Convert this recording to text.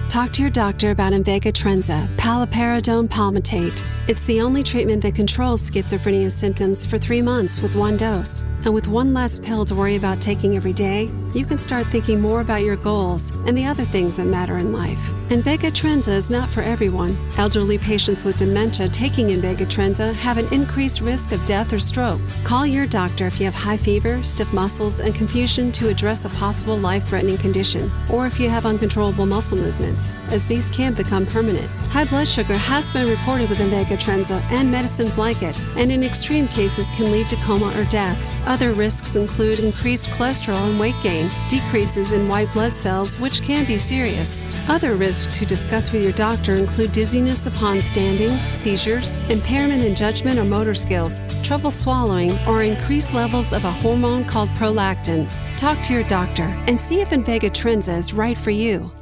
Talk to your doctor about Invega Trenza, paliperidone palmitate. It's the only treatment that controls schizophrenia symptoms for 3 months with 1 dose. And with 1 less pill to worry about taking every day, you can start thinking more about your goals and the other things that matter in life. Invega Trenza is not for everyone. Elderly patients with dementia taking Invega Trenza have an increased risk of death or stroke. Call your doctor if you have high fever, stiff muscles, and confusion to address a possible life-threatening condition, or if you have uncontrollable muscle movements, as these can become permanent. High blood sugar has been reported with Invega Trenza and medicines like it, and in extreme cases can lead to coma or death. Other risks include increased cholesterol and weight gain, decreases in white blood cells, which can be serious. Other risks to discuss with your doctor include dizziness upon standing, seizures, impairment in judgment or motor skills, trouble swallowing, or increased levels of a hormone called prolactin. Talk to your doctor and see if Invega Trenza is right for you.